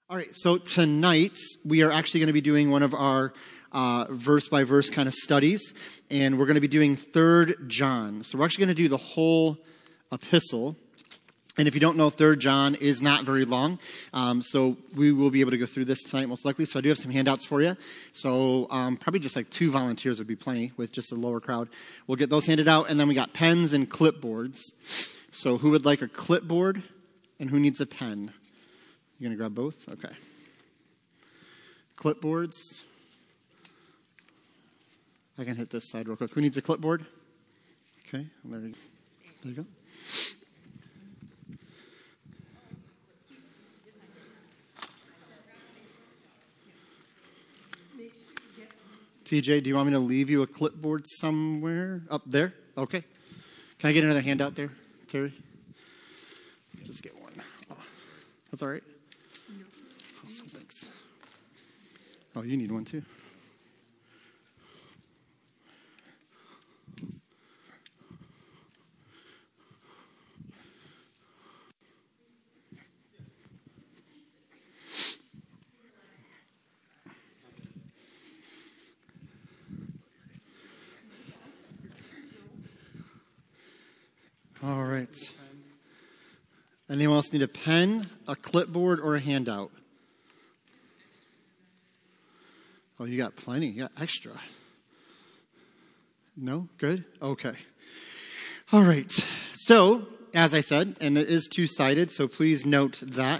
All right, so tonight we are actually going to be doing one of our verse-by-verse kind of studies, and we're going to be doing 3 John. So we're actually going to do the whole epistle, and if you don't know, 3 John is not very long, so we will be able to go through this tonight most likely. So I do have some handouts for you, so probably just like 2 volunteers would be plenty with just a lower crowd. We'll get those handed out, and then we got pens and clipboards. So who would like a clipboard, and who needs a pen? You going to grab both? Okay. Clipboards. I can hit this side real quick. Who needs a clipboard? Okay. There you go. TJ, do you want me to leave you a clipboard somewhere? Up there? Okay. Can I get another handout there, Terry? Just get one. Oh, that's all right. Awesome, thanks. Oh, you need one too. All right. Anyone else need a pen, a clipboard, or a handout? Oh, you got plenty. You got extra. No? Good? Okay. All right. So, as I said, and it is two-sided, so please note that.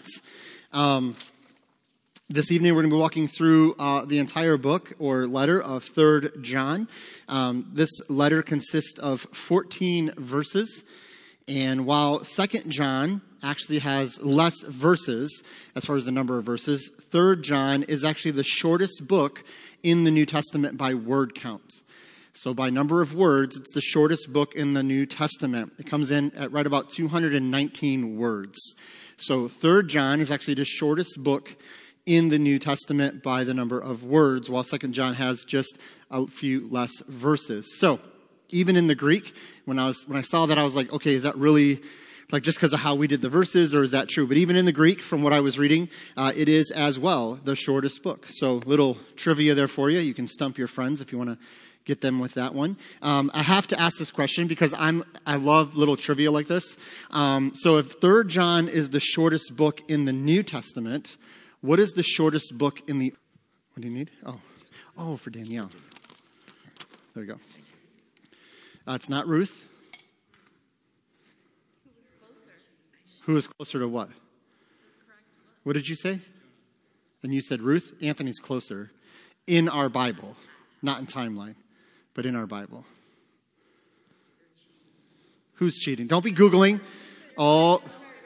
This evening we're going to be walking through the entire book or letter of 3 John. This letter consists of 14 verses. And while 2 John actually has less verses, as far as the number of verses, 3 John is actually the shortest book in the New Testament by word count. So by number of words, it's the shortest book in the New Testament. It comes in at right about 219 words. So 3 John is actually the shortest book in the New Testament by the number of words, while 2 John has just a few less verses. So even in the Greek, when I saw that, I was like, okay, is that really like just because of how we did the verses, or is that true? But even in the Greek, from what I was reading, it is as well the shortest book. So little trivia there for you. You can stump your friends if you want to get them with that one. I have to ask this question because I love little trivia like this. So if 3 John is the shortest book in the New Testament, what is the shortest book in the... What do you need? Oh, for Danielle. There you go. It's not Ruth. Who is closer to what? What did you say? And you said Ruth? Anthony's closer in our Bible. Not in timeline, but in our Bible. Who's cheating? Don't be Googling. Oh,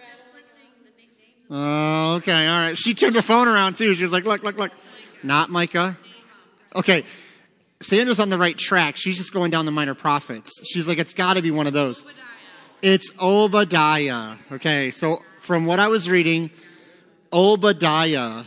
okay, all right. She turned her phone around too. She was like, look. Not Micah. Okay. Sandra's on the right track. She's just going down the minor prophets. She's like, it's got to be one of those. It's Obadiah. Okay, so from what I was reading, Obadiah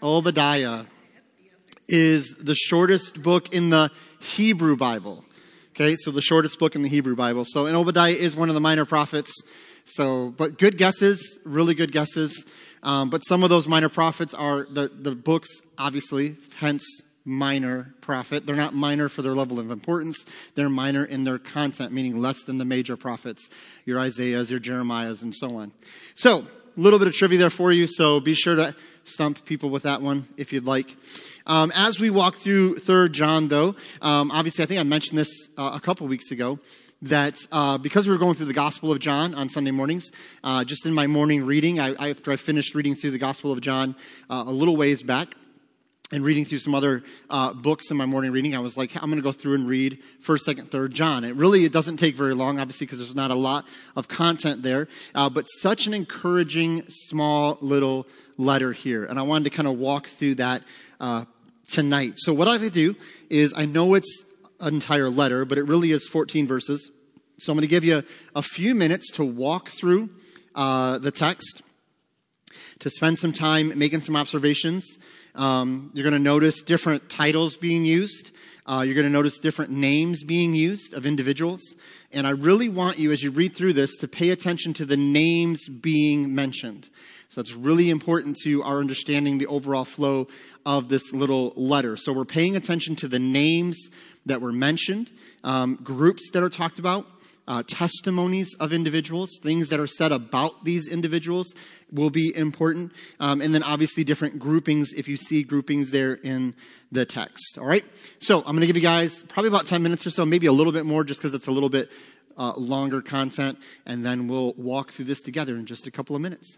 is the shortest book in the Hebrew Bible. Okay, so the shortest book in the Hebrew Bible. So, and Obadiah is one of the minor prophets. So, but good guesses, really good guesses. But some of those minor prophets are the books, obviously, hence minor prophet. They're not minor for their level of importance. They're minor in their content, meaning less than the major prophets, your Isaiahs, your Jeremiahs, and so on. So, a little bit of trivia there for you, so be sure to stump people with that one if you'd like. As we walk through 3 John, though, obviously I think I mentioned this a couple weeks ago, that because we were going through the Gospel of John on Sunday mornings, just in my morning reading, after I finished reading through the Gospel of John a little ways back, and reading through some other books in my morning reading, I was like, I'm going to go through and read 1st, 2nd, 3rd John. It doesn't take very long, obviously, because there's not a lot of content there. But such an encouraging, small, little letter here. And I wanted to kind of walk through that tonight. So what I like to do is, I know it's an entire letter, but it really is 14 verses. So I'm going to give you a few minutes to walk through the text, to spend some time making some observations. You're going to notice different titles being used. You're going to notice different names being used of individuals. And I really want you, as you read through this, to pay attention to the names being mentioned. So it's really important to our understanding the overall flow of this little letter. So we're paying attention to the names that were mentioned, groups that are talked about, testimonies of individuals, things that are said about these individuals will be important. And then obviously different groupings, if you see groupings there in the text. All right. So I'm going to give you guys probably about 10 minutes or so, maybe a little bit more just because it's a little bit longer content. And then we'll walk through this together in just a couple of minutes.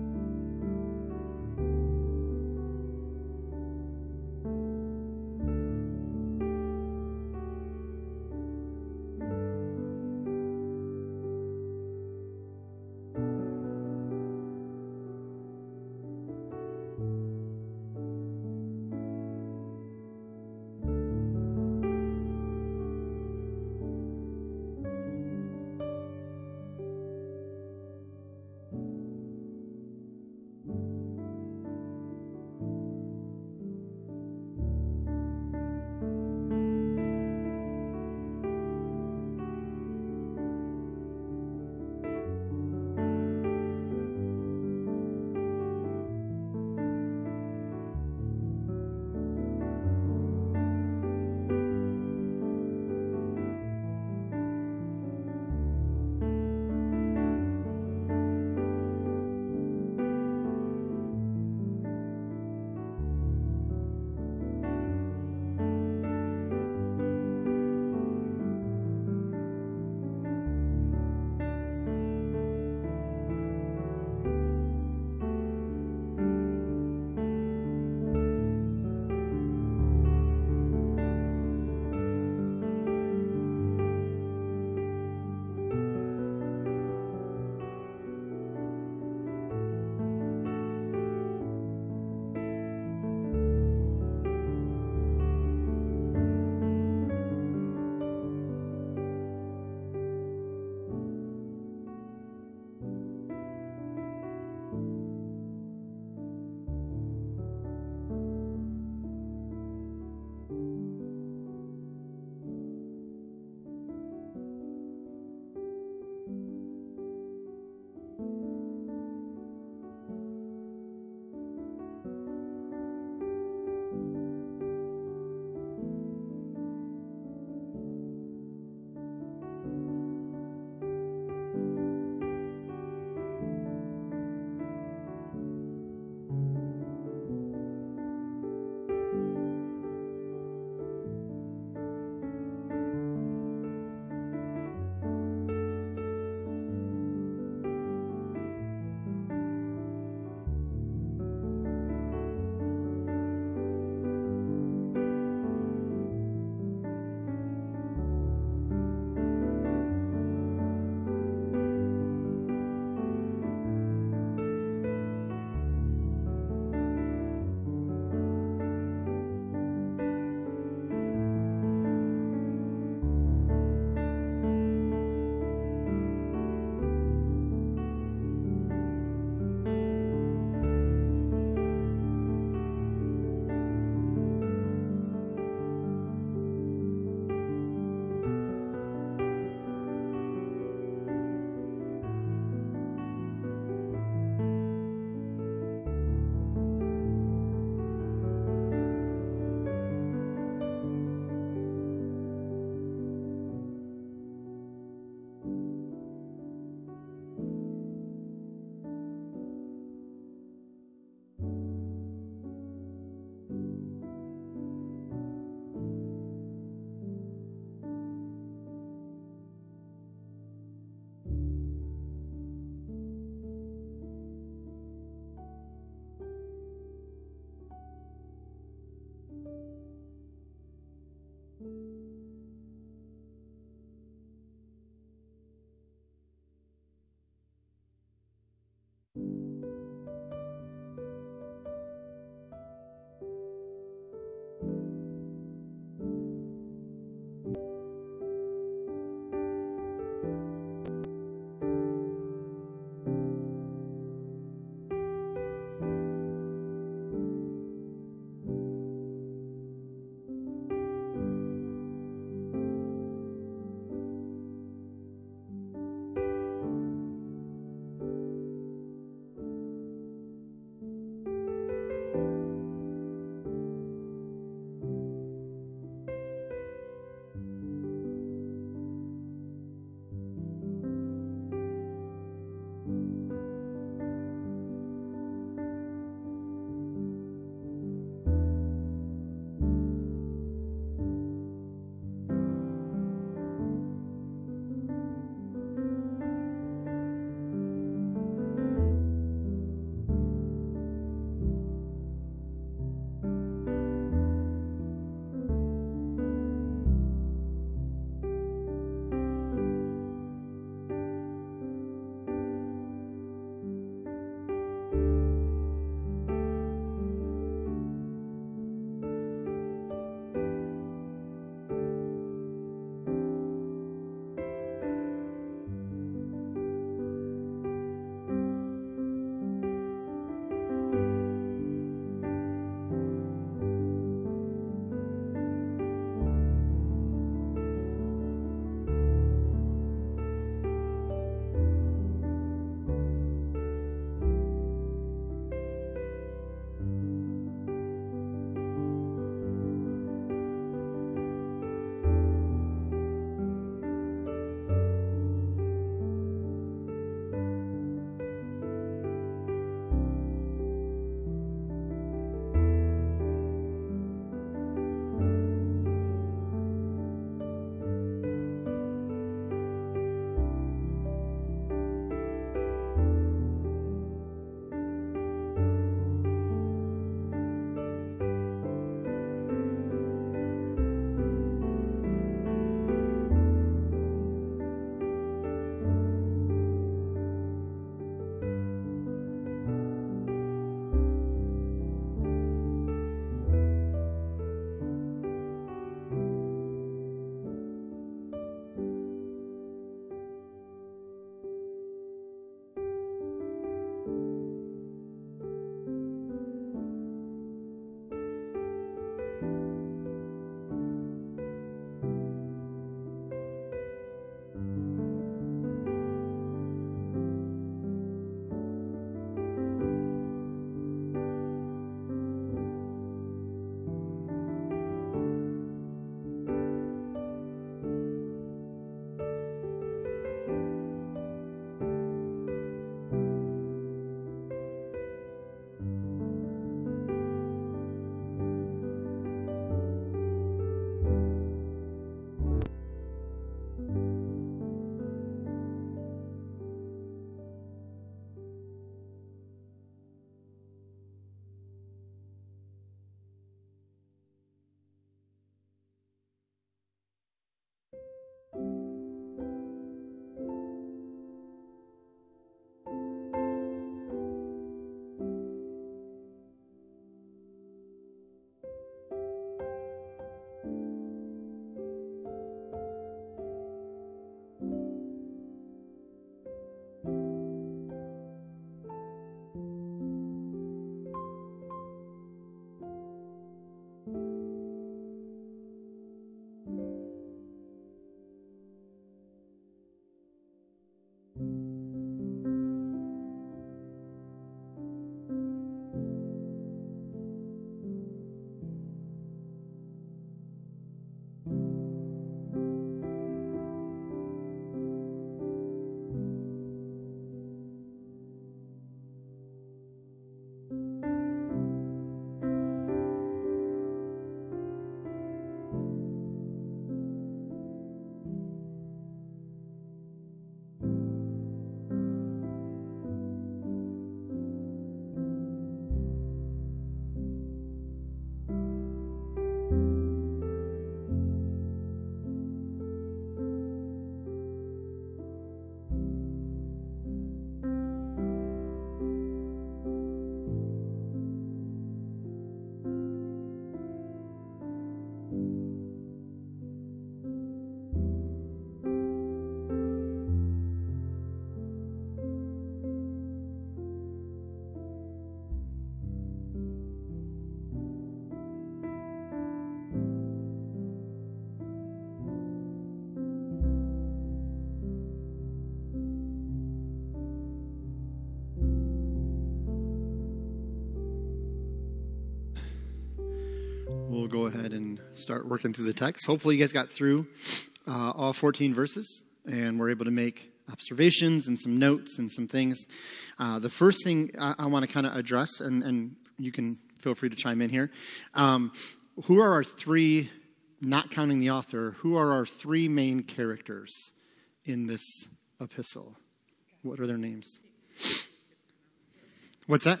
we'll go ahead and start working through the text. Hopefully you guys got through all 14 verses and were able to make observations and some notes and some things. The first thing I want to kind of address, and you can feel free to chime in here. Who are our three, not counting the author, who are our three main characters in this epistle? What are their names? What's that?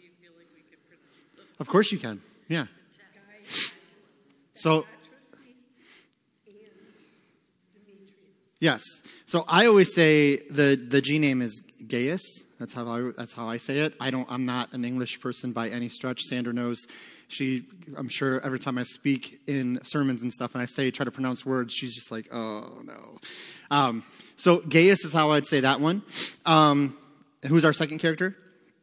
Of course you can. Yeah. So, yes. So I always say the G name is Gaius. That's how I say it. I'm not an English person by any stretch. Sandra knows. I'm sure every time I speak in sermons and stuff and I try to pronounce words, she's just like, oh no. So Gaius is how I'd say that one. Who's our second character?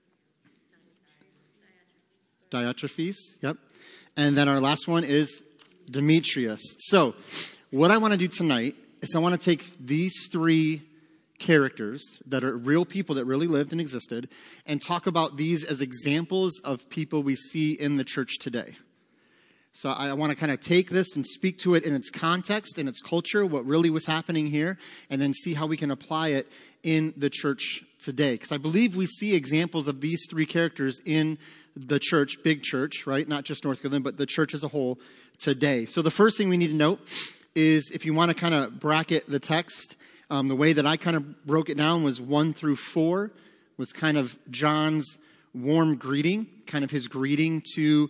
Diotrephes. Yep. And then our last one is Demetrius. So what I want to do tonight is I want to take these three characters that are real people that really lived and existed and talk about these as examples of people we see in the church today. So I want to kind of take this and speak to it in its context, in its culture, what really was happening here, and then see how we can apply it in the church today. Because I believe we see examples of these three characters in the church, big church, right? Not just North Goodland, but the church as a whole today. So the first thing we need to note is if you want to kind of bracket the text, the way that I kind of broke it down was 1 through 4 was kind of John's warm greeting, kind of his greeting to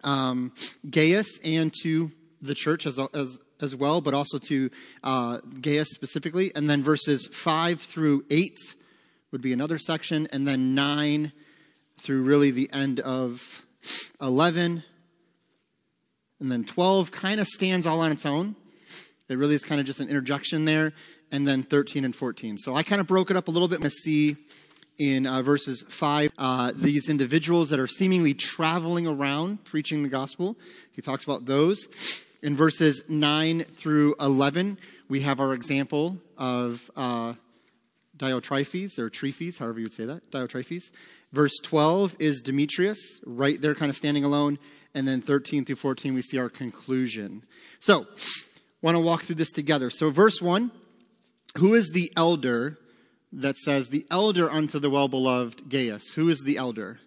Gaius and to the church as well, but also to Gaius specifically. And then verses 5 through 8 would be another section, and then 9 through really the end of 11. And then 12 kind of stands all on its own. It really is kind of just an interjection there. And then 13 and 14. So I kind of broke it up a little bit. To see in verses 5, these individuals that are seemingly traveling around preaching the gospel. He talks about those. In verses 9 through 11, we have our example of Diotrephes, or Trephes, however you would say that, Diotrephes. Verse 12 is Demetrius, right there kind of standing alone. And then 13 through 14, we see our conclusion. So, want to walk through this together. So verse 1, who is the elder that says, the elder unto the well-beloved Gaius? Who is the elder?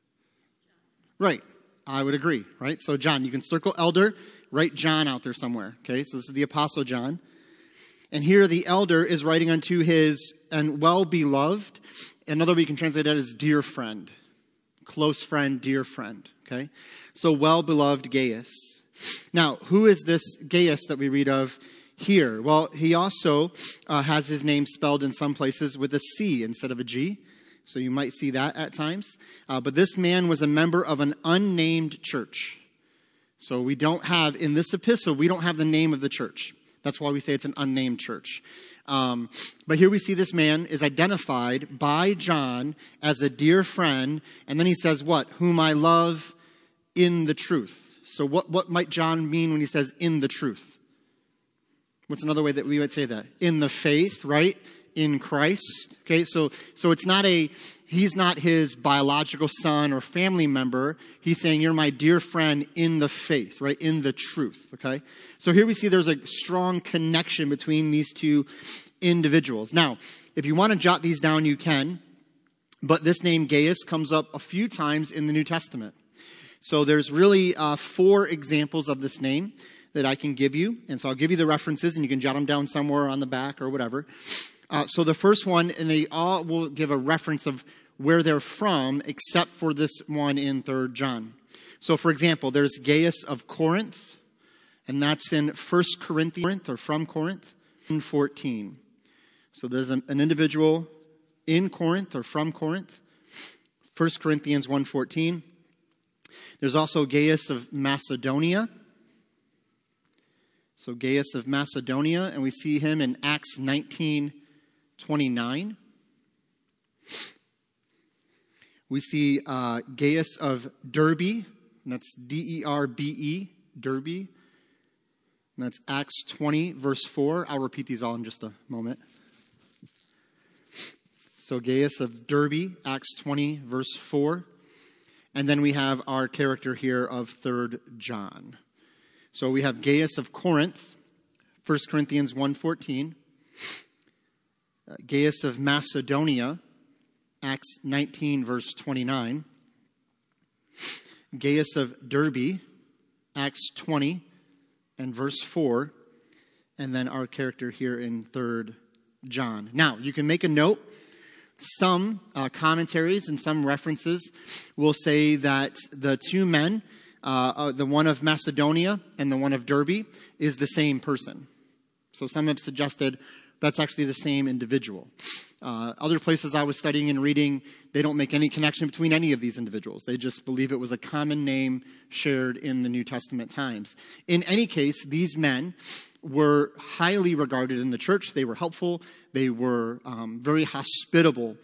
Right, I would agree, right? So John, you can circle elder, write John out there somewhere, okay? So this is the Apostle John. And here the elder is writing unto his and well-beloved. Another way you can translate that is dear friend, close friend, dear friend, okay? So well-beloved Gaius. Now, who is this Gaius that we read of here? Well, he also has his name spelled in some places with a C instead of a G. So you might see that at times. But this man was a member of an unnamed church. So we don't have, in this epistle, we don't have the name of the church. That's why we say it's an unnamed church. But here we see this man is identified by John as a dear friend. And then he says what? Whom I love in the truth. So what might John mean when he says in the truth? What's another way that we would say that? In the faith, right? In Christ. Okay, so it's not he's not his biological son or family member. He's saying, you're my dear friend in the faith, right? In the truth, okay? So here we see there's a strong connection between these two individuals. Now, if you want to jot these down, you can. But this name Gaius comes up a few times in the New Testament. So there's really 4 examples of this name that I can give you. And so I'll give you the references and you can jot them down somewhere on the back or whatever. So the first one, and they all will give a reference of where they're from, except for this one in 3 John. So for example, there's Gaius of Corinth, and that's in 1 Corinthians, or from Corinth, in 14. So there's an individual in Corinth or from Corinth, 1 Corinthians 1:14. There's also Gaius of Macedonia. So Gaius of Macedonia, and we see him in Acts 19:29. We see Gaius of Derbe, and that's Derbe, Derbe. And that's Acts 20, verse 4. I'll repeat these all in just a moment. So Gaius of Derbe, Acts 20, verse 4. And then we have our character here of 3 John. So we have Gaius of Corinth, 1 Corinthians 1:14. Gaius of Macedonia, Acts 19, verse 29. Gaius of Derbe, Acts 20 and verse 4. And then our character here in 3 John. Now, you can make a note. Some commentaries and some references will say that the two men, the one of Macedonia and the one of Derbe, is the same person. So some have suggested that's actually the same individual. Other places I was studying and reading, they don't make any connection between any of these individuals. They just believe it was a common name shared in the New Testament times. In any case, these men were highly regarded in the church. They were helpful. They were very hospitable.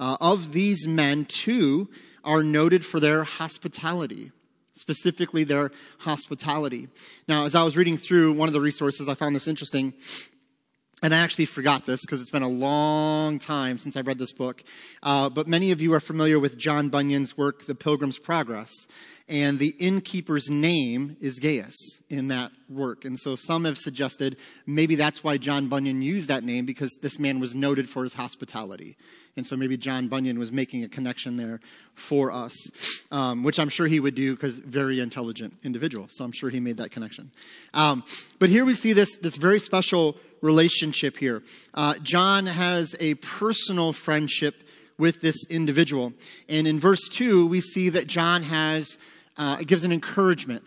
Of these men, 2 are noted for their hospitality, specifically their hospitality. Now, as I was reading through one of the resources, I found this interesting. And I actually forgot this because it's been a long time since I've read this book. But many of you are familiar with John Bunyan's work, The Pilgrim's Progress. And the innkeeper's name is Gaius in that work. And so some have suggested maybe that's why John Bunyan used that name, because this man was noted for his hospitality. And so maybe John Bunyan was making a connection there for us, which I'm sure he would do because very intelligent individual. So I'm sure he made that connection. But here we see this very special relationship here. John has a personal friendship with this individual. And in verse 2, we see that John gives an encouragement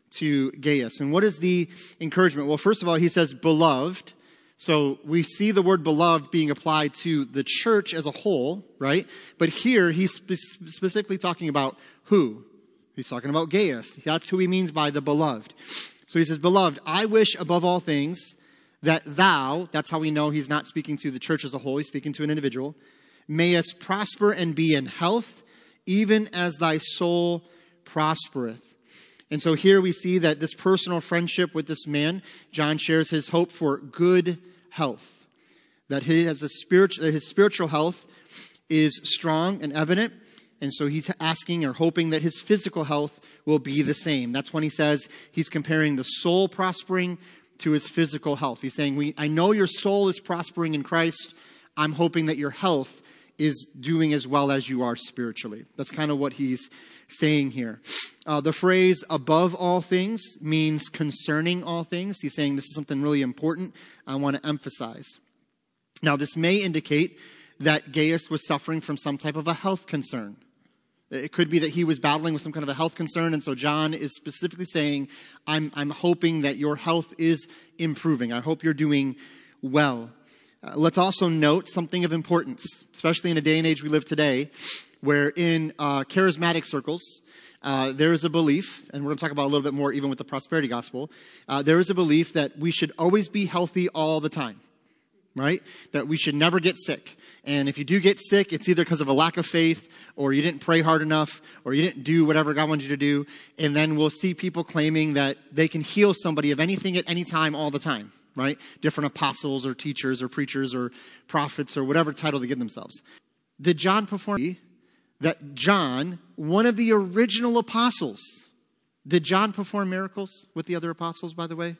to Gaius. And what is the encouragement? Well, first of all, he says, beloved. So we see the word beloved being applied to the church as a whole, right? But here he's specifically talking about who? He's talking about Gaius. That's who he means by the beloved. So he says, beloved, I wish above all things that thou, that's how we know he's not speaking to the church as a whole, he's speaking to an individual, mayest prosper and be in health, even as thy soul prospereth. And so here we see that this personal friendship with this man, John shares his hope for good health, that his spiritual health is strong and evident. And so he's asking or hoping that his physical health will be the same. That's when he says he's comparing the soul prospering to his physical health. He's saying, I know your soul is prospering in Christ. I'm hoping that your health is doing as well as you are spiritually. That's kind of what he's saying here. The phrase above all things means concerning all things. He's saying this is something really important I want to emphasize. Now, this may indicate that Gaius was suffering from some type of a health concern. It could be that he was battling with some kind of a health concern, and so John is specifically saying, I'm hoping that your health is improving. I hope you're doing well. Let's also note something of importance, especially in a day and age we live today, where in charismatic circles, there is a belief, and we're going to talk about a little bit more even with the prosperity gospel, there is a belief that we should always be healthy all the time, right? That we should never get sick. And if you do get sick, it's either because of a lack of faith, or you didn't pray hard enough, or you didn't do whatever God wanted you to do. And then we'll see people claiming that they can heal somebody of anything at any time all the time, right? Different apostles or teachers or preachers or prophets or whatever title they give themselves. Did John perform that John, one of the original apostles, did John perform miracles with the other apostles, by the way?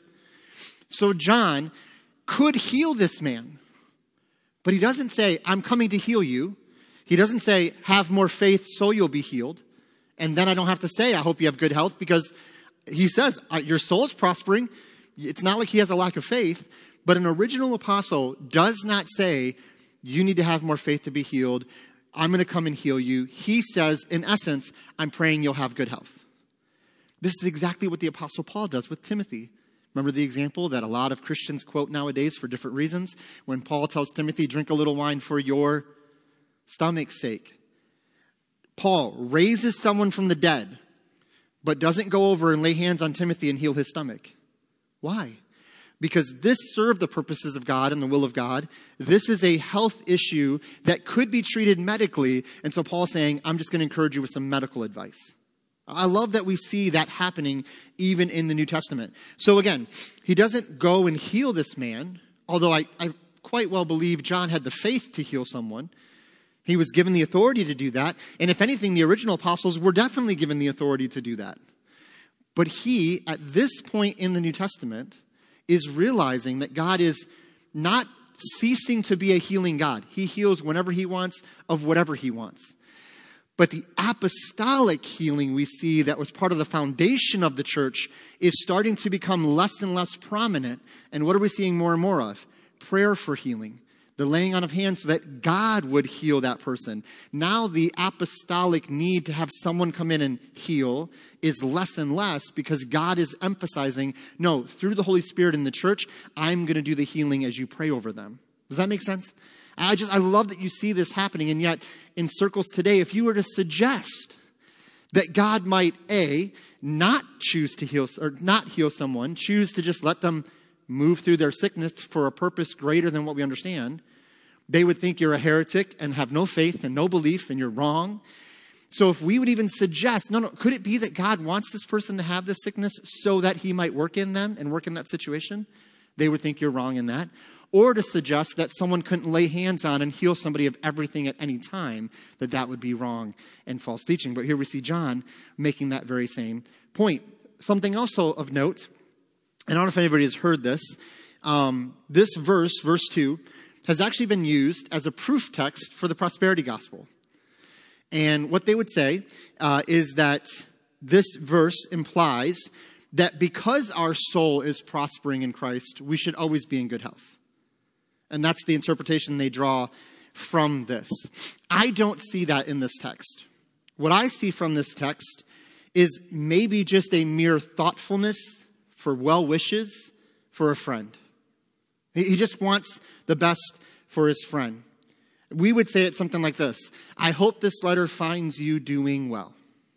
So John could heal this man, but he doesn't say, I'm coming to heal you. He doesn't say, have more faith so you'll be healed. And then I don't have to say, I hope you have good health, because he says, your soul is prospering. It's not like he has a lack of faith, but an original apostle does not say, you need to have more faith to be healed. I'm going to come and heal you. He says, in essence, I'm praying you'll have good health. This is exactly what the Apostle Paul does with Timothy. Remember the example that a lot of Christians quote nowadays for different reasons? When Paul tells Timothy, drink a little wine for your stomach's sake. Paul raises someone from the dead, but doesn't go over and lay hands on Timothy and heal his stomach. Why? Because this served the purposes of God and the will of God. This is a health issue that could be treated medically. And so Paul's saying, I'm just going to encourage you with some medical advice. I love that we see that happening even in the New Testament. So again, he doesn't go and heal this man, although I quite well believe John had the faith to heal someone. He was given the authority to do that. And if anything, the original apostles were definitely given the authority to do that. But he, at this point in the New Testament, is realizing that God is not ceasing to be a healing God. He heals whenever he wants, of whatever he wants. But the apostolic healing we see that was part of the foundation of the church is starting to become less and less prominent. And what are we seeing more and more of? Prayer for healing. The laying on of hands so that God would heal that person. Now the apostolic need to have someone come in and heal is less and less because God is emphasizing, no, through the Holy Spirit in the church, I'm going to do the healing as you pray over them. Does that make sense? I love that you see this happening. And yet in circles today, if you were to suggest that God might, not choose to heal or not heal someone, choose to just let them move through their sickness for a purpose greater than what we understand, they would think you're a heretic and have no faith and no belief and you're wrong. So if we would even suggest, no, could it be that God wants this person to have this sickness so that he might work in them and work in that situation? They would think you're wrong in that. Or to suggest that someone couldn't lay hands on and heal somebody of everything at any time, that would be wrong and false teaching. But here we see John making that very same point. Something also of note, and I don't know if anybody has heard this, this verse 2, has actually been used as a proof text for the prosperity gospel. And what they would say is that this verse implies that because our soul is prospering in Christ, we should always be in good health. And that's the interpretation they draw from this. I don't see that in this text. What I see from this text is maybe just a mere thoughtfulness for well wishes for a friend. He just wants the best for his friend. We would say it something like this: I hope this letter finds you doing well.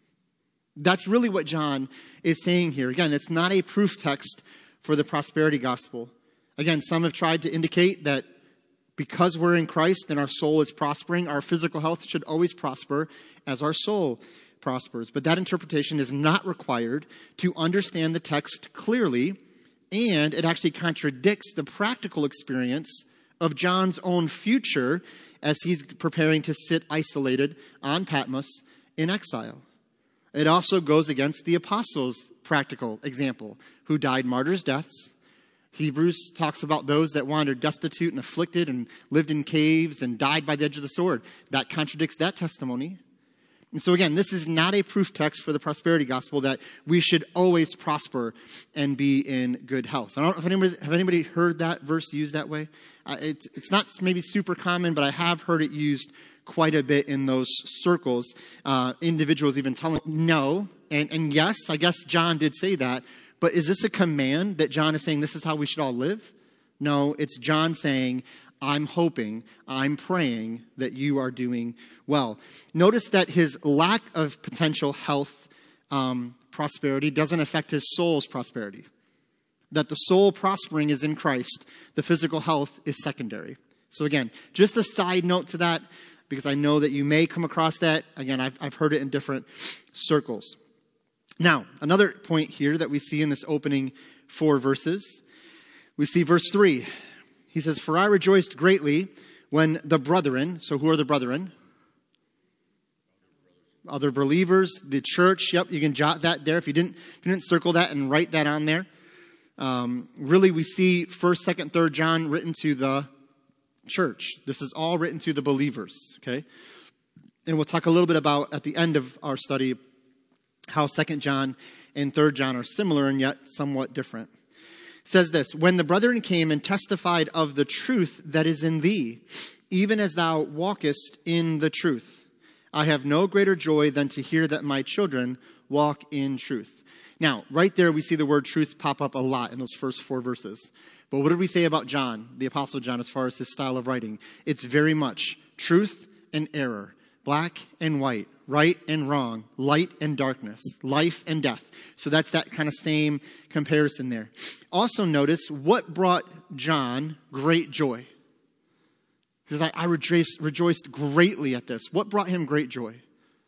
That's really what John is saying here. Again, it's not a proof text for the prosperity gospel. Again, some have tried to indicate that because we're in Christ and our soul is prospering, our physical health should always prosper as our soul prospers. But that interpretation is not required to understand the text clearly, and it actually contradicts the practical experience of John's own future as he's preparing to sit isolated on Patmos in exile. It also goes against the apostles' practical example, who died martyrs' deaths. Hebrews talks about those that wandered destitute and afflicted and lived in caves and died by the edge of the sword. That contradicts that testimony. And so again, this is not a proof text for the prosperity gospel that we should always prosper and be in good health. I don't know if anybody heard that verse used that way. It's not maybe super common, but I have heard it used quite a bit in those circles. Individuals even telling no, and yes, I guess John did say that. But is this a command that John is saying this is how we should all live? No, it's John saying, I'm hoping, I'm praying that you are doing well. Notice that his lack of potential health prosperity doesn't affect his soul's prosperity. That the soul prospering is in Christ. The physical health is secondary. So again, just a side note to that, because I know that you may come across that. Again, I've heard it in different circles. Now, another point here that we see in this opening 4 verses, we see verse 3. He says, for I rejoiced greatly when the brethren, so who are the brethren? Other believers, the church. Yep, you can jot that there if you didn't circle that and write that on there. Really, we see 1st, 2nd, 3rd John written to the church. This is all written to the believers, okay? And we'll talk a little bit about, at the end of our study, how 2nd John and 3rd John are similar and yet somewhat different. It says this, when the brethren came and testified of the truth that is in thee, even as thou walkest in the truth, I have no greater joy than to hear that my children walk in truth. Now, right there we see the word truth pop up a lot in those first 4 verses. But what did we say about John, the Apostle John, as far as his style of writing? It's very much truth and error, black and white, right and wrong, light and darkness, life and death. So that's that kind of same comparison there. Also notice what brought John great joy. He says, I rejoiced greatly at this. What brought him great joy?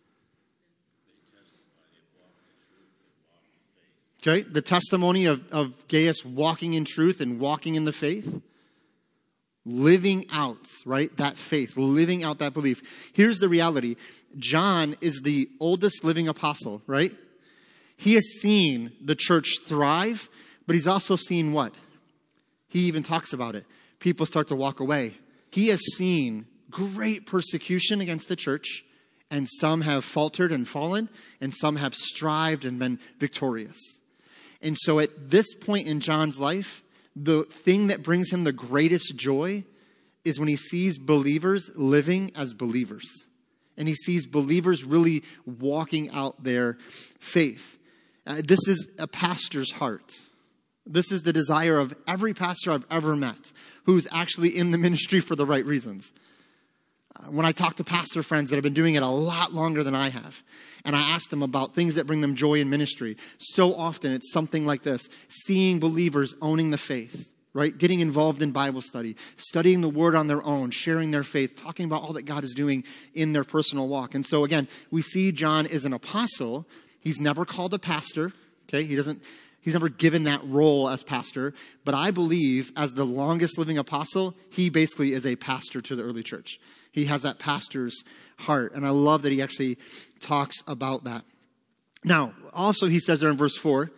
Okay, the testimony of Gaius walking in truth and walking in the faith. Living out, right, that faith, living out that belief. Here's the reality. John is the oldest living apostle, right? He has seen the church thrive, but he's also seen what? He even talks about it. People start to walk away. He has seen great persecution against the church, and some have faltered and fallen, and some have strived and been victorious. And so at this point in John's life, the thing that brings him the greatest joy is when he sees believers living as believers. And he sees believers really walking out their faith. This is a pastor's heart. This is the desire of every pastor I've ever met who's actually in the ministry for the right reasons. When I talk to pastor friends that have been doing it a lot longer than I have, and I ask them about things that bring them joy in ministry, so often it's something like this: seeing believers owning the faith, right? Getting involved in Bible study, studying the Word on their own, sharing their faith, talking about all that God is doing in their personal walk. And so again, we see John is an apostle. He's never called a pastor, okay? He's never given that role as pastor. But I believe as the longest living apostle, he basically is a pastor to the early church. He has that pastor's heart. And I love that he actually talks about that. Now, also he says there in verse 4,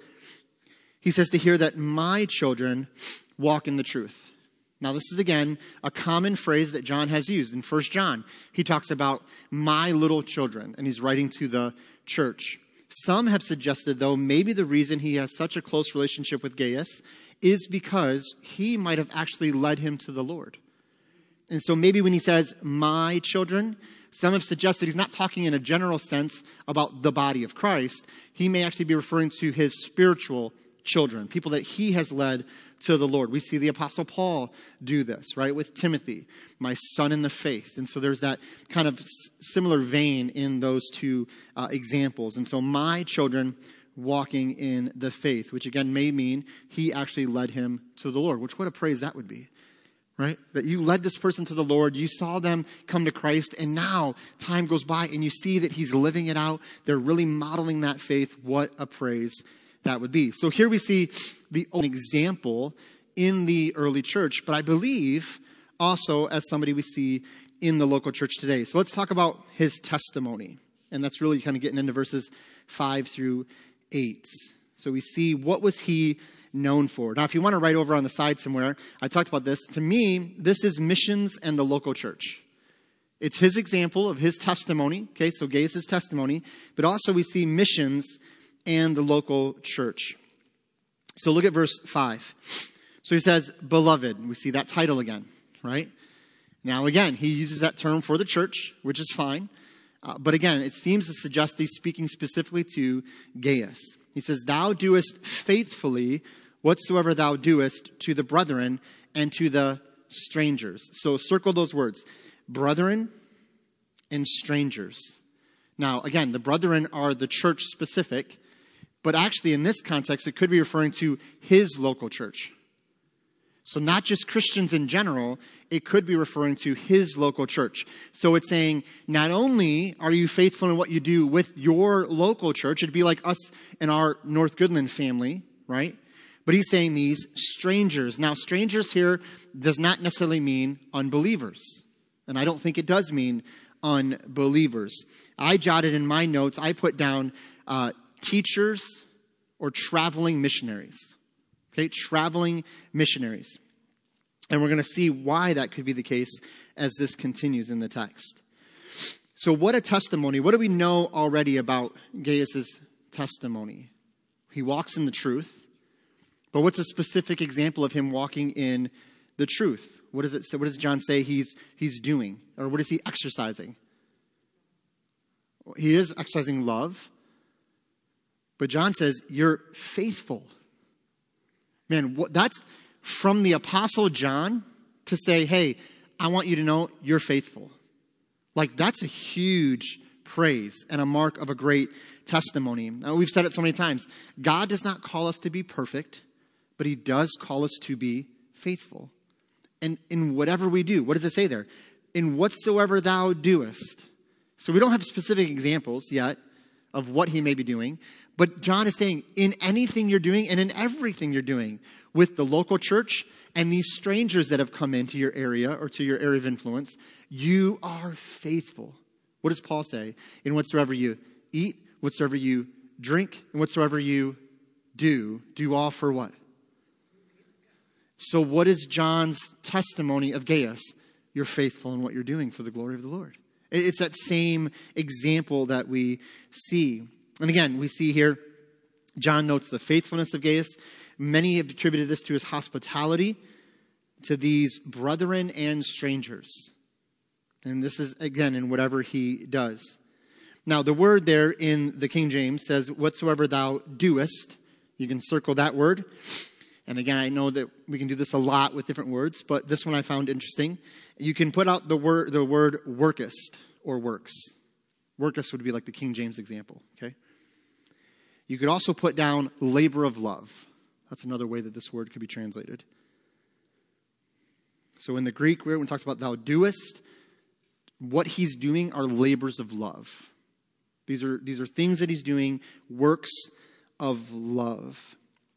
he says to hear that my children walk in the truth. Now, this is, again, a common phrase that John has used. In 1 John, he talks about my little children, and he's writing to the church. Some have suggested, though, maybe the reason he has such a close relationship with Gaius is because he might have actually led him to the Lord. And so maybe when he says, my children, some have suggested he's not talking in a general sense about the body of Christ. He may actually be referring to his spiritual children, people that he has led to the Lord. We see the Apostle Paul do this, right, with Timothy, my son in the faith. And so there's that kind of similar vein in those two examples. And so my children walking in the faith, which again may mean he actually led him to the Lord, which what a praise that would be, right? That you led this person to the Lord, you saw them come to Christ, and now time goes by and you see that he's living it out. They're really modeling that faith. What a praise that would be. So here we see an example in the early church, but I believe also as somebody we see in the local church today. So let's talk about his testimony. And that's really kind of getting into verses 5 through 8. So we see what was he known for. Now, if you want to write over on the side somewhere, I talked about this. To me, this is missions and the local church. It's his example of his testimony. Okay, so Gaius' testimony, but also we see missions and the local church. So look at verse 5. So he says, beloved. We see that title again, right? Now again, he uses that term for the church, which is fine. But again, it seems to suggest he's speaking specifically to Gaius. He says, thou doest faithfully whatsoever thou doest to the brethren and to the strangers. So circle those words, brethren and strangers. Now, again, the brethren are the church specific, but actually in this context, it could be referring to his local church. So not just Christians in general, it could be referring to his local church. So it's saying, not only are you faithful in what you do with your local church, it'd be like us and our North Goodland family, right? But he's saying these strangers. Now, strangers here does not necessarily mean unbelievers. And I don't think it does mean unbelievers. I jotted in my notes, I put down teachers or traveling missionaries. Okay, traveling missionaries. And we're going to see why that could be the case as this continues in the text. So what a testimony. What do we know already about Gaius' testimony? He walks in the truth. But what's a specific example of him walking in the truth? What does it say? What does John say he's doing? Or what is he exercising? He is exercising love. But John says, you're faithful. Man, that's from the Apostle John to say, hey, I want you to know you're faithful. Like, that's a huge praise and a mark of a great testimony. Now, we've said it so many times. God does not call us to be perfect, but he does call us to be faithful. And in whatever we do, what does it say there? In whatsoever thou doest. So we don't have specific examples yet of what he may be doing. But John is saying, in anything you're doing and in everything you're doing with the local church and these strangers that have come into your area or to your area of influence, you are faithful. What does Paul say? In whatsoever you eat, whatsoever you drink, and whatsoever you do all for what? So what is John's testimony of Gaius? You're faithful in what you're doing for the glory of the Lord. It's that same example that we see. And again, we see here, John notes the faithfulness of Gaius. Many have attributed this to his hospitality to these brethren and strangers. And this is, again, in whatever he does. Now, the word there in the King James says, whatsoever thou doest. You can circle that word. And again, I know that we can do this a lot with different words, but this one I found interesting. You can put out the word workest or works. Workest would be like the King James example, okay? You could also put down labor of love. That's another way that this word could be translated. So in the Greek, when it talks about thou doest, what he's doing are labors of love. These are things that he's doing, works of love.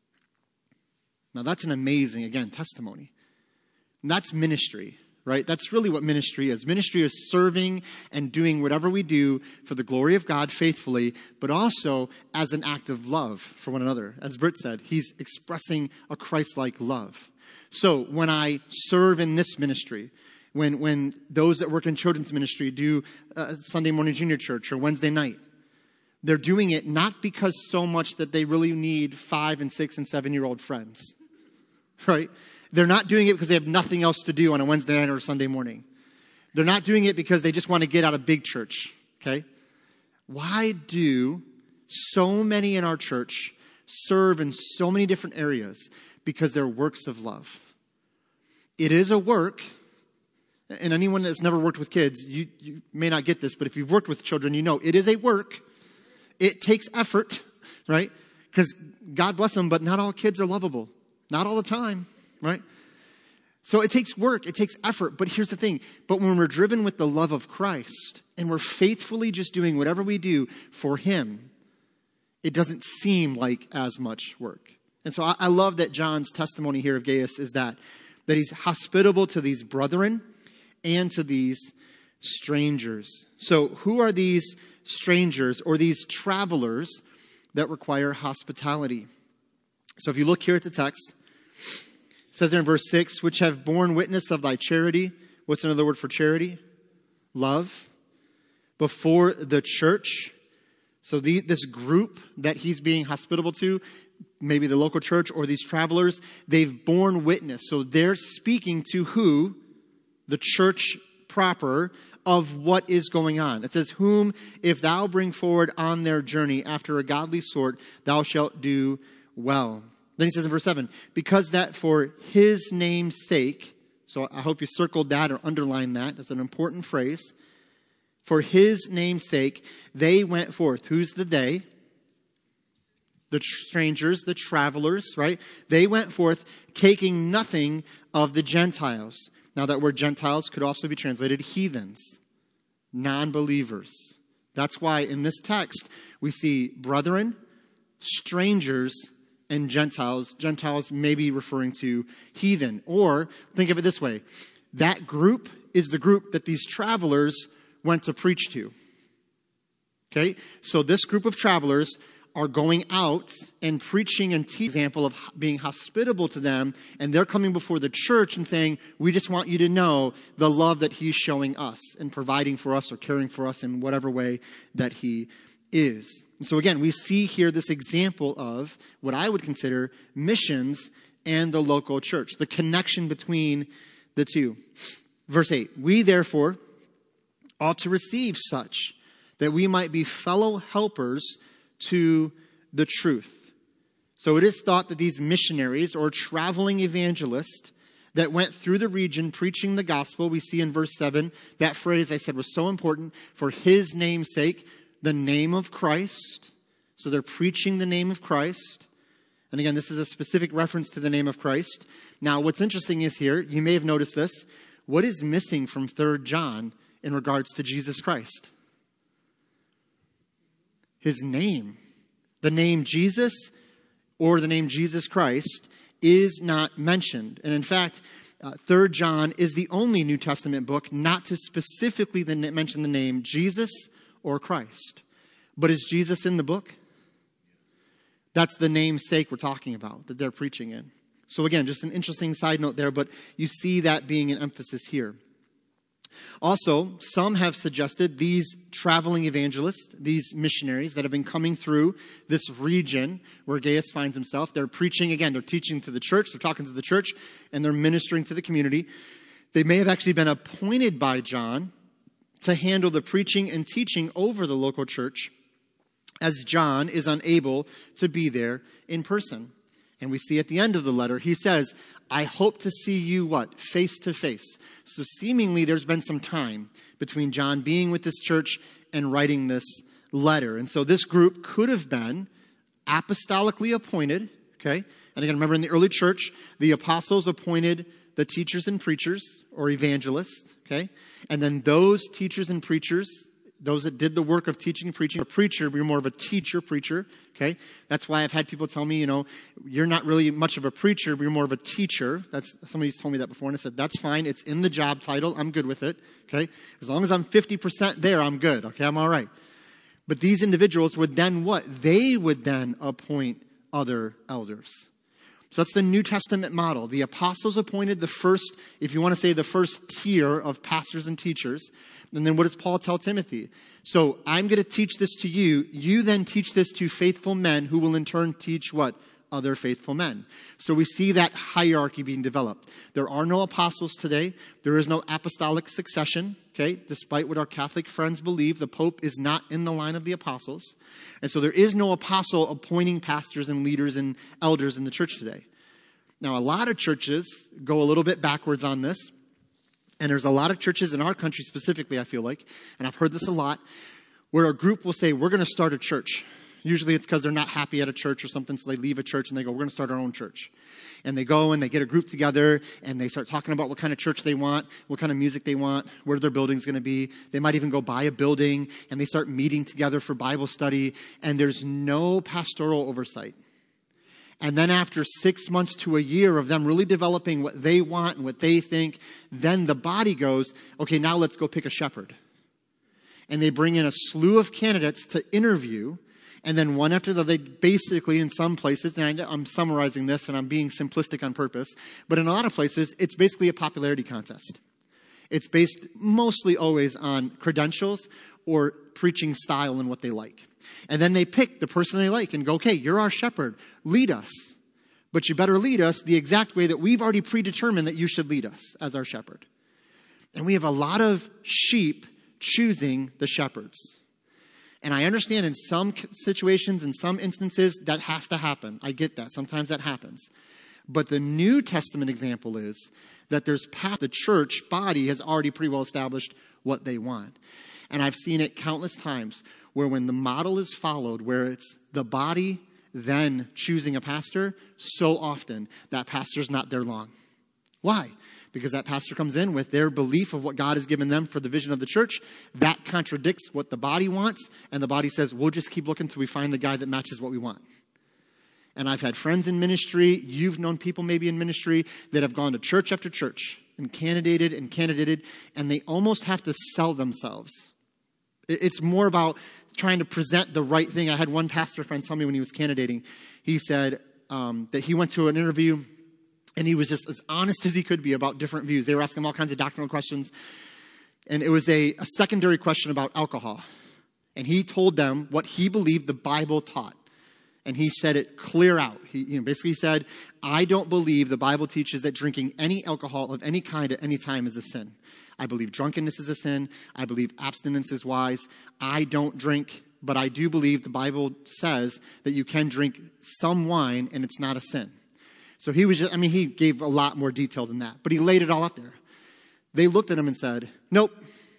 Now that's an amazing, again, testimony. And that's ministry, right? That's really what ministry is. Ministry is serving and doing whatever we do for the glory of God faithfully, but also as an act of love for one another. As Britt said, he's expressing a Christ-like love. So when I serve in this ministry, when those that work in children's ministry do Sunday morning junior church or Wednesday night, they're doing it not because so much that they really need 5 and 6 and 7-year-old friends, right? They're not doing it because they have nothing else to do on a Wednesday night or a Sunday morning. They're not doing it because they just want to get out of big church, okay? Why do so many in our church serve in so many different areas? Because they're works of love. It is a work, and anyone that's never worked with kids, you may not get this, but if you've worked with children, you know it is a work. It takes effort, right? Because God bless them, but not all kids are lovable. Not all the time, right? So it takes work, it takes effort. But here's the thing. But when we're driven with the love of Christ and we're faithfully just doing whatever we do for him, it doesn't seem like as much work. And so I love that John's testimony here of Gaius is that he's hospitable to these brethren and to these strangers. So who are these strangers or these travelers that require hospitality? So if you look here at the text, it says there in verse 6, which have borne witness of thy charity. What's another word for charity? Love. Before the church. So this group that he's being hospitable to, maybe the local church or these travelers, they've borne witness. So they're speaking to who? The church proper, of what is going on. It says, whom if thou bring forward on their journey after a godly sort, thou shalt do well. Then he says in verse 7, because that for his name's sake, so I hope you circled that or underlined that. That's an important phrase. For his name's sake, they went forth. Who's the they? The strangers, the travelers, right? They went forth taking nothing of the Gentiles. Now that word Gentiles could also be translated heathens, non-believers. That's why in this text we see brethren, strangers, and Gentiles. Gentiles may be referring to heathen. Or think of it this way. That group is the group that these travelers went to preach to. Okay? So this group of travelers are going out and preaching and teaching, example of being hospitable to them, and they're coming before the church and saying, we just want you to know the love that he's showing us and providing for us or caring for us in whatever way that he is. And so again, we see here this example of what I would consider missions and the local church, the connection between the two. Verse 8, we therefore ought to receive such that we might be fellow helpers to the truth. So it is thought that these missionaries or traveling evangelists that went through the region preaching the gospel, we see in verse 7, that phrase I said was so important, for his name's sake, the name of Christ. So they're preaching the name of Christ. And again, this is a specific reference to the name of Christ. Now, what's interesting is here, you may have noticed this, what is missing from 3 John in regards to Jesus Christ? His name. The name Jesus or the name Jesus Christ is not mentioned. And in fact, 3 John is the only New Testament book not to specifically mention the name Jesus or Christ. But is Jesus in the book? That's the namesake we're talking about, that they're preaching in. So again, just an interesting side note there, but you see that being an emphasis here. Also, some have suggested these traveling evangelists, these missionaries that have been coming through this region where Gaius finds himself, they're preaching again, they're teaching to the church, they're talking to the church, and they're ministering to the community. They may have actually been appointed by John to handle the preaching and teaching over the local church, as John is unable to be there in person. And we see at the end of the letter, he says, I hope to see you, what? Face to face. So seemingly there's been some time between John being with this church and writing this letter. And so this group could have been apostolically appointed, okay? And again, remember in the early church, the apostles appointed the teachers and preachers, or evangelists, okay? And then those teachers and preachers, those that did the work of teaching and preaching, a preacher, you're more of a teacher, preacher, okay? That's why I've had people tell me, you're not really much of a preacher, but you're more of a teacher. Somebody's told me that before, and I said, that's fine. It's in the job title. I'm good with it, okay? As long as I'm 50% there, I'm good, okay? I'm all right. But these individuals would then what? They would then appoint other elders. So that's the New Testament model. The apostles appointed the first, if you want to say the first tier of pastors and teachers. And then what does Paul tell Timothy? So I'm going to teach this to you. You then teach this to faithful men who will in turn teach what? Other faithful men. So we see that hierarchy being developed. There are no apostles today. There is no apostolic succession. Okay, despite what our Catholic friends believe, the Pope is not in the line of the apostles. And so there is no apostle appointing pastors and leaders and elders in the church today. Now, a lot of churches go a little bit backwards on this. And there's a lot of churches in our country specifically, I feel like, and I've heard this a lot, where a group will say, we're going to start a church. Usually it's because they're not happy at a church or something, so they leave a church and they go, we're going to start our own church. And they go and they get a group together and they start talking about what kind of church they want, what kind of music they want, where their building's going to be. They might even go buy a building and they start meeting together for Bible study, and there's no pastoral oversight. And then after 6 months to a year of them really developing what they want and what they think, then the body goes, okay, now let's go pick a shepherd. And they bring in a slew of candidates to interview. And then one after the other, they basically, in some places, and I'm summarizing this and I'm being simplistic on purpose, but in a lot of places, it's basically a popularity contest. It's based mostly always on credentials or preaching style and what they like. And then they pick the person they like and go, okay, you're our shepherd. Lead us. But you better lead us the exact way that we've already predetermined that you should lead us as our shepherd. And we have a lot of sheep choosing the shepherds. And I understand in some situations, in some instances, that has to happen. I get that. Sometimes that happens. But the New Testament example is that the church body has already pretty well established what they want. And I've seen it countless times where when the model is followed, where it's the body then choosing a pastor, so often that pastor's not there long. Why? Because that pastor comes in with their belief of what God has given them for the vision of the church. That contradicts what the body wants. And the body says, we'll just keep looking until we find the guy that matches what we want. And I've had friends in ministry. You've known people maybe in ministry that have gone to church after church and candidated. And they almost have to sell themselves. It's more about trying to present the right thing. I had one pastor friend tell me when he was candidating, he said that he went to an interview and he was just as honest as he could be about different views. They were asking him all kinds of doctrinal questions. And it was a secondary question about alcohol. And he told them what he believed the Bible taught. And he said it clear out. He basically said, I don't believe the Bible teaches that drinking any alcohol of any kind at any time is a sin. I believe drunkenness is a sin. I believe abstinence is wise. I don't drink, but I do believe the Bible says that you can drink some wine and it's not a sin. So he gave a lot more detail than that, but he laid it all out there. They looked at him and said, nope.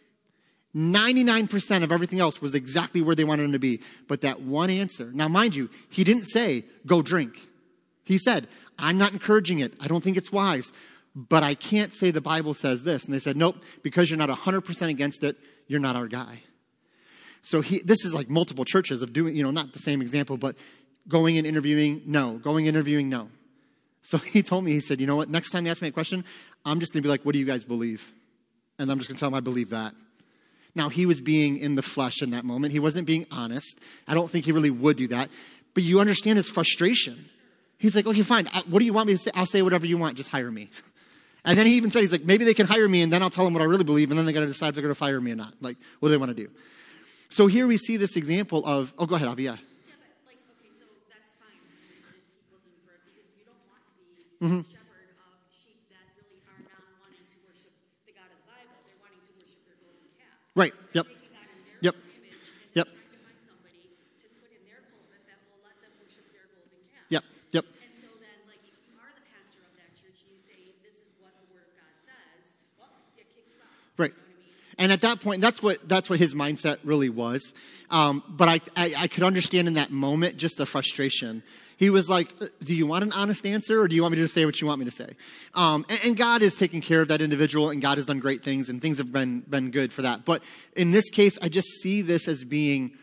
99% of everything else was exactly where they wanted him to be. But that one answer. Now, mind you, he didn't say, go drink. He said, I'm not encouraging it. I don't think it's wise. But I can't say the Bible says this. And they said, nope, because you're not 100% against it, you're not our guy. So this is like multiple churches of doing, not the same example, but going and interviewing, no. Going and interviewing, no. So he told me, he said, you know what, next time they ask me a question, I'm just going to be like, what do you guys believe? And I'm just going to tell them I believe that. Now, he was being in the flesh in that moment. He wasn't being honest. I don't think he really would do that. But you understand his frustration. He's like, okay, fine. What do you want me to say? I'll say whatever you want. Just hire me. And then he even said, he's like, maybe they can hire me and then I'll tell them what I really believe. And then they got to decide if they're going to fire me or not. Like, what do they want to do? So here we see this example of, oh, go ahead, Avi, yeah. Yeah, but like, okay, so that's fine. You just keep looking for it because you don't want to be a shepherd of sheep that really are not wanting to worship the God of the Bible. They're wanting to worship their golden calf. Right, yep. Making God in their Yep. own image and Yep. trying to find somebody to put in their pulpit that will let them worship their golden calf. Yep, yep. And so then, like, if you are the pastor of that church and you say, this is what the Word of God says, well, you kick you out. Right. You know what I mean? And at that point, that's what his mindset really was. But I could understand in that moment just the frustration. He was like, do you want an honest answer or do you want me to just say what you want me to say? And God is taking care of that individual and God has done great things and things have been good for that. But in this case, I just see this as being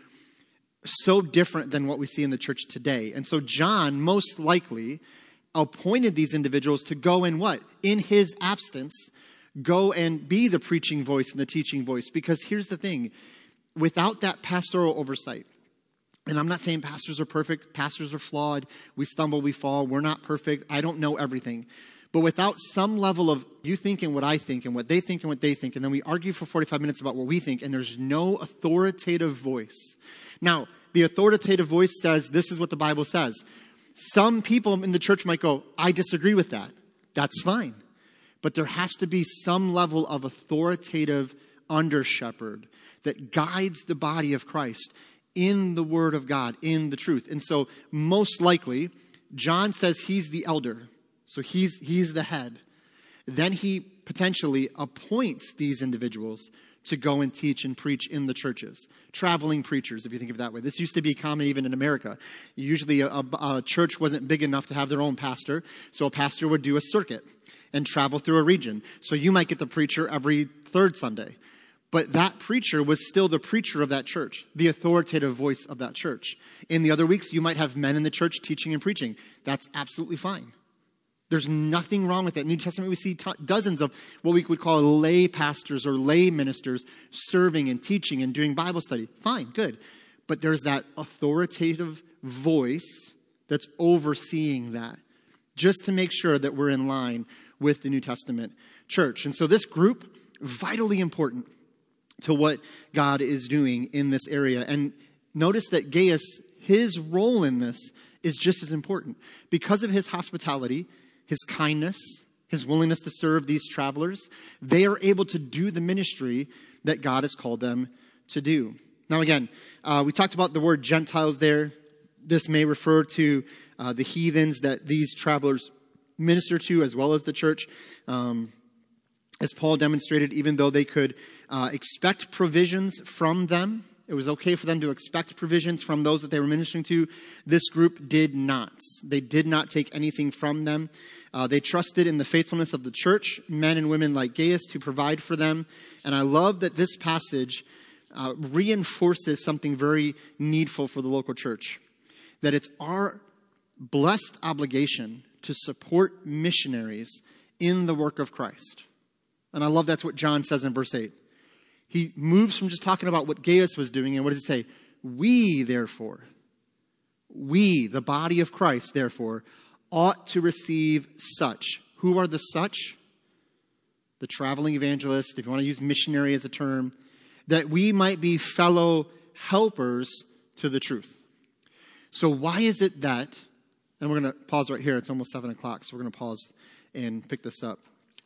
so different than what we see in the church today. And so John most likely appointed these individuals to go and what? In his absence, go and be the preaching voice and the teaching voice. Because here's the thing, without that pastoral oversight, and I'm not saying pastors are perfect, pastors are flawed, we stumble, we fall, we're not perfect, I don't know everything. But without some level of you thinking what I think and what they think and what they think, and then we argue for 45 minutes about what we think, and there's no authoritative voice. Now, the authoritative voice says, this is what the Bible says. Some people in the church might go, I disagree with that. That's fine. But there has to be some level of authoritative under-shepherd that guides the body of Christ in the Word of God, in the truth. And so most likely, John says he's the elder. So he's the head. Then he potentially appoints these individuals to go and teach and preach in the churches. Traveling preachers, if you think of it that way. This used to be common even in America. Usually a church wasn't big enough to have their own pastor, so a pastor would do a circuit and travel through a region. So you might get the preacher every third Sunday. But that preacher was still the preacher of that church, the authoritative voice of that church. In the other weeks, you might have men in the church teaching and preaching. That's absolutely fine. There's nothing wrong with that. In the New Testament, we see dozens of what we would call lay pastors or lay ministers serving and teaching and doing Bible study. Fine, good. But there's that authoritative voice that's overseeing that, just to make sure that we're in line with the New Testament church. And so this group, vitally important to what God is doing in this area. And notice that Gaius, his role in this is just as important. Because of his hospitality, his kindness, his willingness to serve these travelers, they are able to do the ministry that God has called them to do. Now again, we talked about the word Gentiles there. This may refer to the heathens that these travelers minister to as well as the church. As Paul demonstrated, even though they could expect provisions from them, it was okay for them to expect provisions from those that they were ministering to. This group did not. They did not take anything from them. They trusted in the faithfulness of the church, men and women like Gaius, to provide for them. And I love that this passage reinforces something very needful for the local church. That it's our blessed obligation to support missionaries in the work of Christ. And I love that's what John says in verse 8. He moves from just talking about what Gaius was doing, and what does he say? We, therefore, the body of Christ, therefore, ought to receive such. Who are the such? The traveling evangelist, if you want to use missionary as a term, that we might be fellow helpers to the truth. So why is it that, and we're going to pause right here, it's almost 7 o'clock, so we're going to pause and pick this up.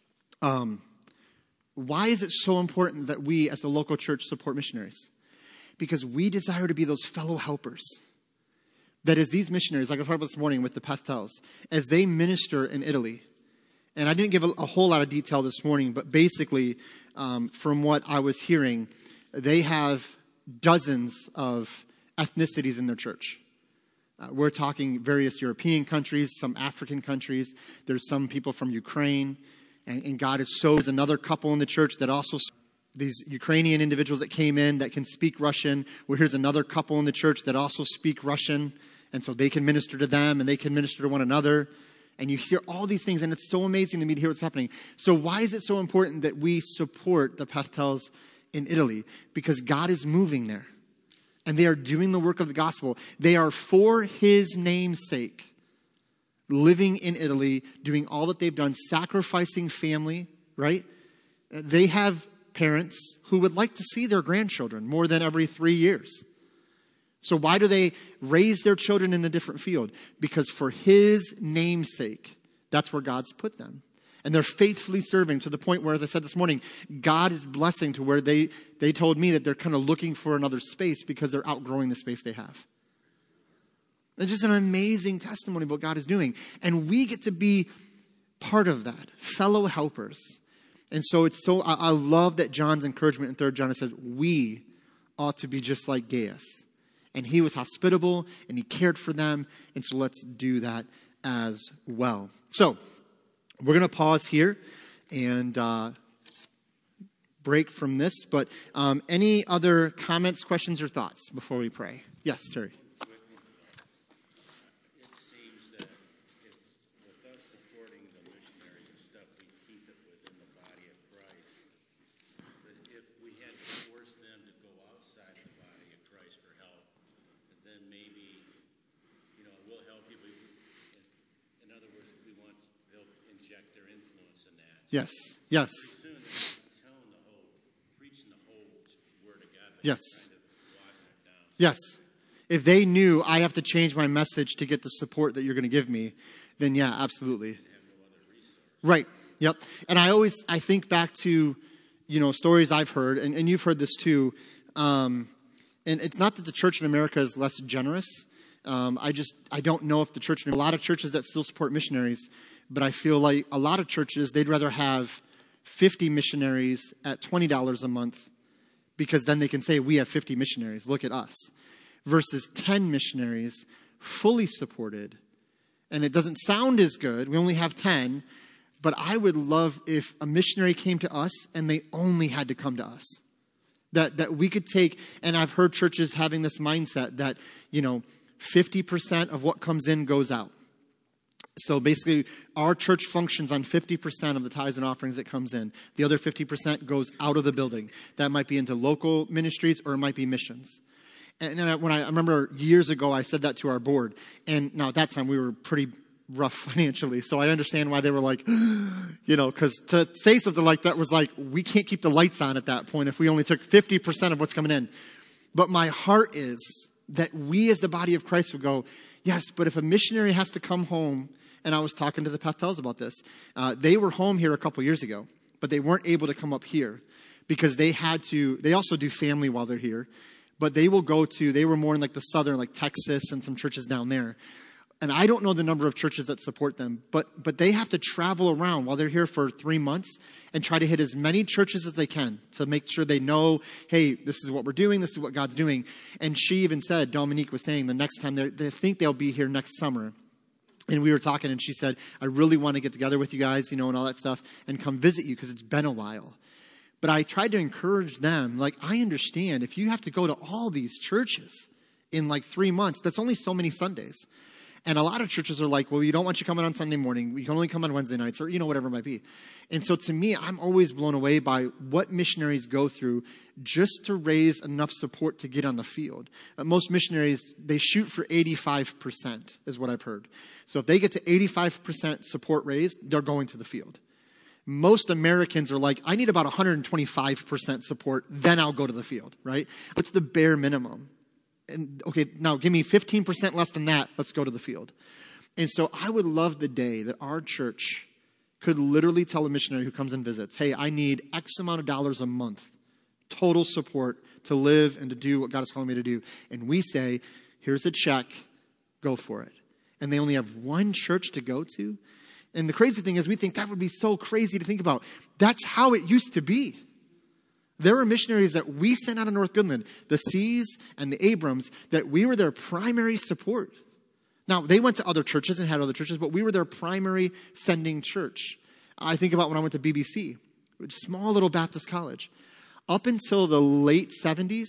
Why is it so important that we as the local church support missionaries? Because we desire to be those fellow helpers. That as these missionaries, like I talked about this morning with the Pastels, as they minister in Italy, and I didn't give a whole lot of detail this morning, but basically, from what I was hearing, they have dozens of ethnicities in their church. We're talking various European countries, some African countries. There's some people from Ukraine. And God has so there's another couple in the church that also, these Ukrainian individuals that came in that can speak Russian. Well, here's another couple in the church that also speak Russian. And so they can minister to them and they can minister to one another. And you hear all these things and it's so amazing to me to hear what's happening. So why is it so important that we support the Pastels in Italy? Because God is moving there. And they are doing the work of the gospel. They are for his name's sake, living in Italy, doing all that they've done, sacrificing family, right? They have parents who would like to see their grandchildren more than every 3 years. So why do they raise their children in a different field? Because for his name's sake, that's where God's put them. And they're faithfully serving to the point where, as I said this morning, God is blessing to where they told me that they're kind of looking for another space because they're outgrowing the space they have. It's just an amazing testimony of what God is doing. And we get to be part of that, fellow helpers. And so I love that John's encouragement in 3 John, it says, we ought to be just like Gaius. And he was hospitable and he cared for them. And so let's do that as well. So we're going to pause here and break from this. But any other comments, questions, or thoughts before we pray? Yes, Terry. It seems that with us supporting the missionaries and stuff, we keep it within the body of Christ. But if we had to force them to go outside the body of Christ for help, then maybe, we'll help you. But in other words, they'll inject their influence in that. Yes, yes. Soon they're not preaching the whole word of God. Yes. Kind of watering it down. Yes. If they knew I have to change my message to get the support that you're going to give me, then yeah, absolutely. Right. Yep. And I think back to, stories I've heard, and you've heard this too. And it's not that the church in America is less generous. I don't know if a lot of churches that still support missionaries, but I feel like a lot of churches, they'd rather have 50 missionaries at $20 a month because then they can say, we have 50 missionaries, look at us, versus 10 missionaries fully supported. And it doesn't sound as good. We only have 10, but I would love if a missionary came to us and they only had to come to us. That we could take, and I've heard churches having this mindset that, 50% of what comes in goes out. So basically, our church functions on 50% of the tithes and offerings that comes in. The other 50% goes out of the building. That might be into local ministries or it might be missions. And I remember years ago, I said that to our board. And now at that time, we were pretty rough financially. So I understand why they were like, because to say something like that was like, we can't keep the lights on at that point if we only took 50% of what's coming in. But my heart is that we as the body of Christ would go, yes, but if a missionary has to come home, and I was talking to the Pathels about this, they were home here a couple years ago, but they weren't able to come up here because they also do family while they're here, but they were more in like the southern, like Texas and some churches down there. And I don't know the number of churches that support them, but they have to travel around while they're here for 3 months and try to hit as many churches as they can to make sure they know, hey, this is what we're doing, this is what God's doing. And she even said, Dominique was saying, the next time they think they'll be here next summer. And we were talking and she said, I really want to get together with you guys, and all that stuff and come visit you because it's been a while. But I tried to encourage them, like, I understand if you have to go to all these churches in like 3 months, that's only so many Sundays. And a lot of churches are like, well, we don't want you coming on Sunday morning. You can only come on Wednesday nights or, whatever it might be. And so to me, I'm always blown away by what missionaries go through just to raise enough support to get on the field. Most missionaries, they shoot for 85% is what I've heard. So if they get to 85% support raised, they're going to the field. Most Americans are like, I need about 125% support, then I'll go to the field, right? What's the bare minimum? And okay, now give me 15% less than that. Let's go to the field. And so I would love the day that our church could literally tell a missionary who comes and visits, hey, I need X amount of dollars a month, total support to live and to do what God is calling me to do. And we say, here's a check, go for it. And they only have one church to go to. And the crazy thing is we think that would be so crazy to think about. That's how it used to be. There were missionaries that we sent out of North Goodland, the C's and the Abrams, that we were their primary support. Now, they went to other churches and had other churches, but we were their primary sending church. I think about when I went to BBC, a small little Baptist college. Up until the late 70s,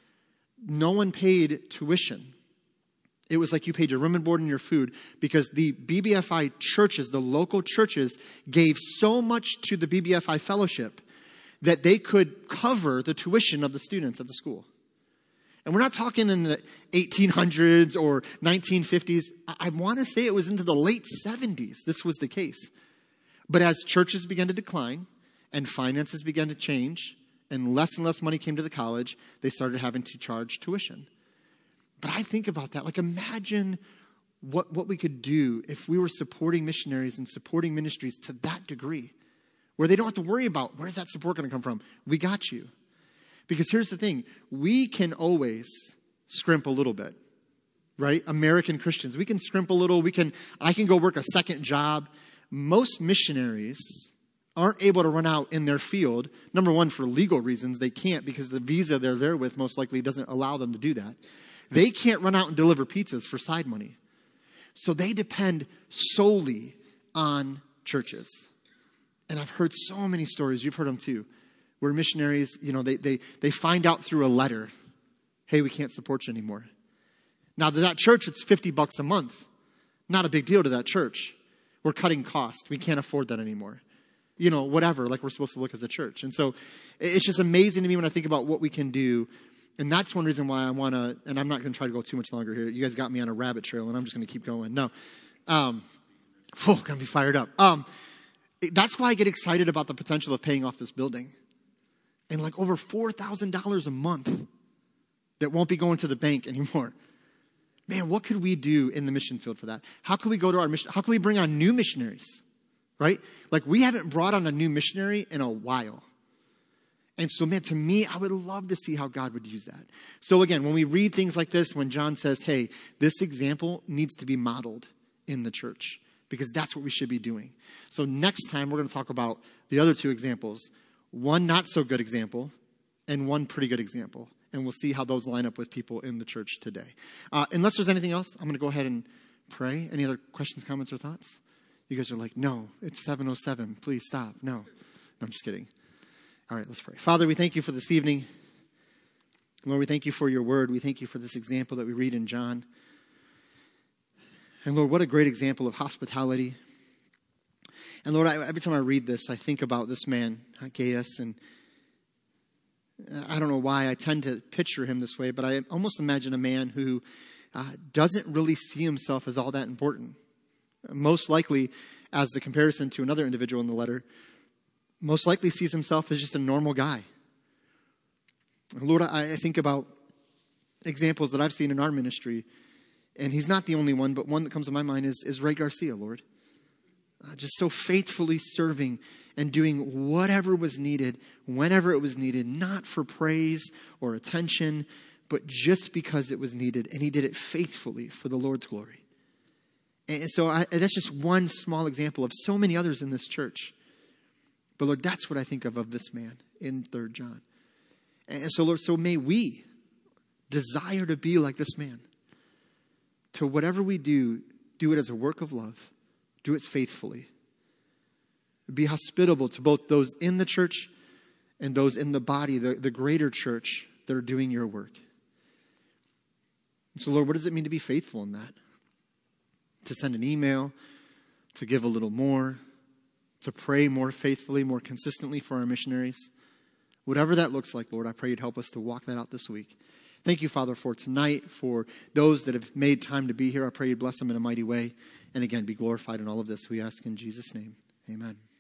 no one paid tuition. It was like you paid your room and board and your food because the BBFI churches, the local churches, gave so much to the BBFI fellowship that they could cover the tuition of the students at the school. And we're not talking in the 1800s or 1950s. I want to say it was into the late 70s this was the case. But as churches began to decline and finances began to change and less money came to the college, they started having to charge tuition. But I think about that. Like, imagine what we could do if we were supporting missionaries and supporting ministries to that degree, where they don't have to worry about where's that support going to come from. We got you. Because here's the thing. We can always scrimp a little bit, right? American Christians. We can scrimp a little. I can go work a second job. Most missionaries aren't able to run out in their field. Number one, for legal reasons. They can't, because the visa they're there with most likely doesn't allow them to do that. They can't run out and deliver pizzas for side money. So they depend solely on churches. And I've heard so many stories, you've heard them too, where missionaries, they find out through a letter, hey, we can't support you anymore. Now, to that church, it's $50 a month. Not a big deal to that church. We're cutting costs. We can't afford that anymore. Whatever, like we're supposed to look as a church. And so it's just amazing to me when I think about what we can do. And that's one reason why I want to, and I'm not going to try to go too much longer here. You guys got me on a rabbit trail, and I'm just going to keep going. No. Going to be fired up. That's why I get excited about the potential of paying off this building. And like over $4,000 a month that won't be going to the bank anymore. Man, what could we do in the mission field for that? How can we go to our mission? How can we bring on new missionaries? Right? Like, we haven't brought on a new missionary in a while. And so, man, to me, I would love to see how God would use that. So again, when we read things like this, when John says, hey, this example needs to be modeled in the church, because that's what we should be doing. So next time, we're going to talk about the other two examples. One not so good example and one pretty good example. And we'll see how those line up with people in the church today. Unless there's anything else, I'm going to go ahead and pray. Any other questions, comments, or thoughts? You guys are like, no, it's 7:07. Please stop. No, I'm just kidding. All right, let's pray. Father, we thank you for this evening. Lord, we thank you for your word. We thank you for this example that we read in John. And Lord, what a great example of hospitality. And Lord, every time I read this, I think about this man, Gaius, and I don't know why I tend to picture him this way, but I almost imagine a man who doesn't really see himself as all that important. Most likely, as the comparison to another individual in the letter, most likely sees himself as just a normal guy. Lord, I think about examples that I've seen in our ministry, and he's not the only one, but one that comes to my mind is Ray Garcia, Lord. Just so faithfully serving and doing whatever was needed, whenever it was needed, not for praise or attention, but just because it was needed. And he did it faithfully for the Lord's glory. And so that's just one small example of so many others in this church. But Lord, that's what I think of this man in 3 John. And so Lord, so may we desire to be like this man. To whatever we do it as a work of love. Do it faithfully. Be hospitable to both those in the church and those in the body, the greater church that are doing your work. And so Lord, what does it mean to be faithful in that? To send an email, to give a little more, to pray more faithfully, more consistently for our missionaries. Whatever that looks like, Lord, I pray you'd help us to walk that out this week. Thank you, Father, for tonight, for those that have made time to be here. I pray you'd bless them in a mighty way. And again, be glorified in all of this. We ask in Jesus' name. Amen.